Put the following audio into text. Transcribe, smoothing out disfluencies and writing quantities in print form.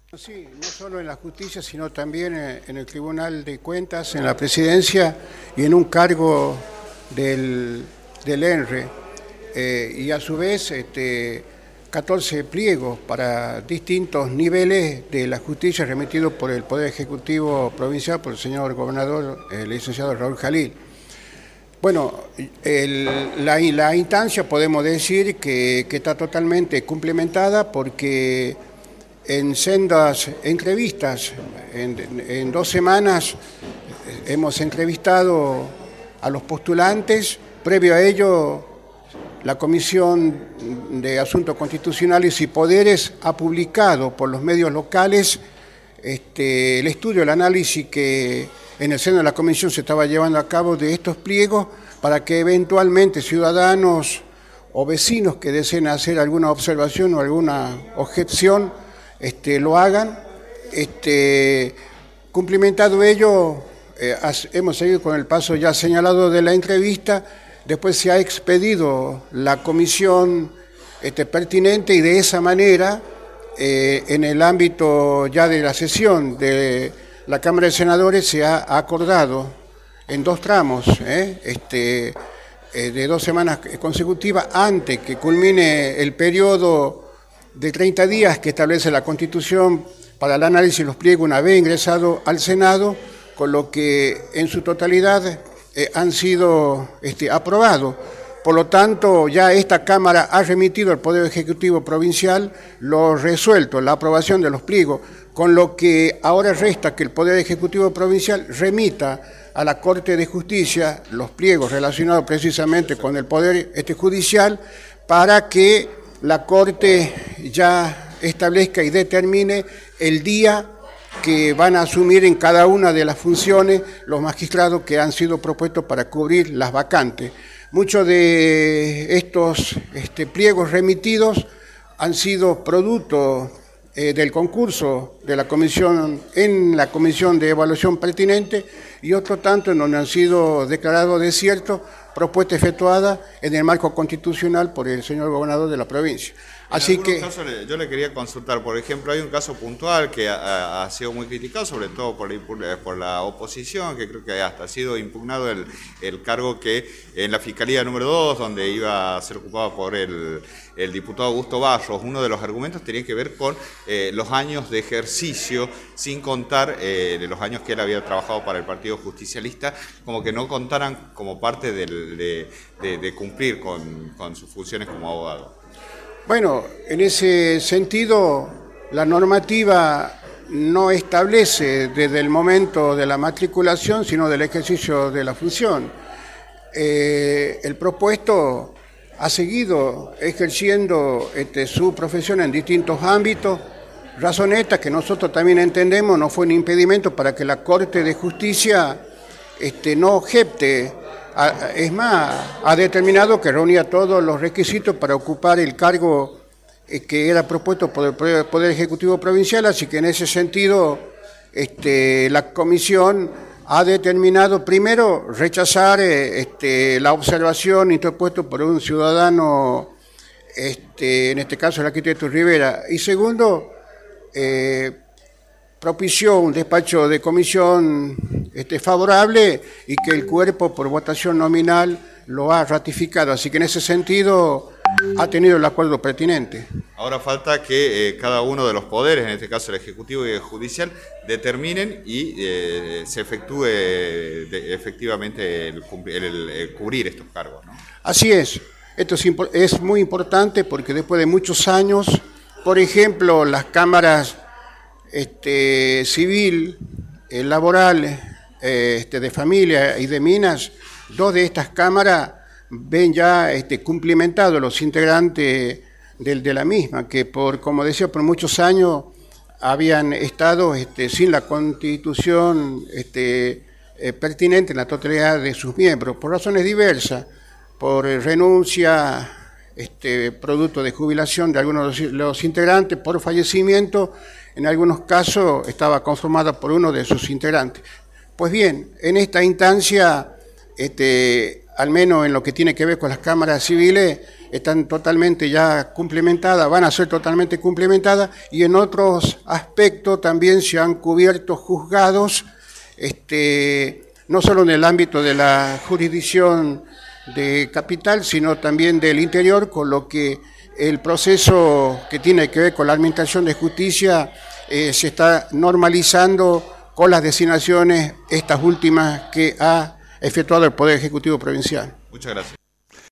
Sí, no solo en la justicia, sino también en el Tribunal de Cuentas, en la presidencia y en un cargo del ENRE. Y a su vez 14 pliegos para distintos niveles de la justicia remitidos por el Poder Ejecutivo Provincial, por el señor gobernador, el licenciado Raúl Jalil. Bueno, la instancia podemos decir que está totalmente cumplimentada porque en sendas entrevistas, en 2 semanas hemos entrevistado a los postulantes. Previo a ello, la Comisión de Asuntos Constitucionales y Poderes ha publicado por los medios locales el estudio, el análisis que en el seno de la Comisión se estaba llevando a cabo de estos pliegos para que eventualmente ciudadanos o vecinos que deseen hacer alguna observación o alguna objeción lo hagan. Cumplimentado ello, hemos seguido con el paso ya señalado de la entrevista. Después se ha expedido la comisión pertinente y de esa manera, en el ámbito ya de la sesión de la Cámara de Senadores, se ha acordado en 2 tramos, de 2 semanas consecutivas, antes que culmine el periodo de 30 días que establece la Constitución para el análisis de los pliegos una vez ingresado al Senado, con lo que en su totalidad han sido aprobados. Por lo tanto, ya esta Cámara ha remitido al Poder Ejecutivo Provincial lo resuelto, la aprobación de los pliegos, con lo que ahora resta que el Poder Ejecutivo Provincial remita a la Corte de Justicia los pliegos relacionados precisamente con el Poder Judicial para que la Corte ya establezca y determine el día que van a asumir en cada una de las funciones los magistrados que han sido propuestos para cubrir las vacantes. Muchos de estos pliegos remitidos han sido producto del concurso de la comisión en la Comisión de Evaluación Pertinente y otro tanto en donde han sido declarados desiertos, propuesta efectuada en el marco constitucional por el señor gobernador de la provincia. Así que yo le quería consultar, por ejemplo, hay un caso puntual que ha sido muy criticado, sobre todo por la oposición, que creo que hasta ha sido impugnado el cargo que en la Fiscalía número 2, donde iba a ser ocupado por el diputado Augusto Barros, uno de los argumentos tenía que ver con los años de ejercicio, sin contar de los años que él había trabajado para el Partido Justicialista, como que no contaran como parte de cumplir con sus funciones como abogado. Bueno, en ese sentido, la normativa no establece desde el momento de la matriculación, sino del ejercicio de la función. El propuesto ha seguido ejerciendo su profesión en distintos ámbitos. Razón esta que nosotros también entendemos no fue un impedimento para que la Corte de Justicia no objete. Es más, ha determinado que reunía todos los requisitos para ocupar el cargo que era propuesto por el Poder Ejecutivo Provincial, así que en ese sentido la Comisión ha determinado primero rechazar la observación interpuesta por un ciudadano, en este caso el arquitecto Rivera, y segundo, propició un despacho de comisión favorable y que el cuerpo por votación nominal lo ha ratificado. Así que en ese sentido ha tenido el acuerdo pertinente. Ahora falta que cada uno de los poderes, en este caso el Ejecutivo y el Judicial, determinen y se efectúe efectivamente el cubrir estos cargos, ¿no? Así es. Esto es muy importante porque después de muchos años, por ejemplo, las cámaras civil, laboral, de familia y de minas, 2 de estas cámaras ven ya cumplimentados los integrantes de la misma, que como decía, por muchos años habían estado sin la constitución pertinente en la totalidad de sus miembros, por razones diversas, por renuncia, producto de jubilación de algunos de los integrantes, por fallecimiento. En algunos casos estaba conformada por uno de sus integrantes. Pues bien, en esta instancia, al menos en lo que tiene que ver con las cámaras civiles, están totalmente ya cumplimentadas, van a ser totalmente cumplimentadas, y en otros aspectos también se han cubierto juzgados, no solo en el ámbito de la jurisdicción de Capital, sino también del interior, con lo que el proceso que tiene que ver con la administración de justicia se está normalizando con las designaciones, estas últimas que ha efectuado el Poder Ejecutivo Provincial. Muchas gracias.